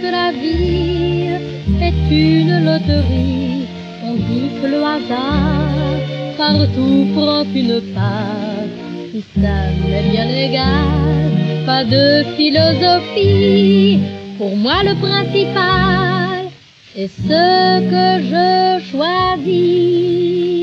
que la vie est une loterie. On dit que le hasard partout prend une part. Si ça m'est bien égal, pas de philosophie. Pour moi le principal est ce que je choisis.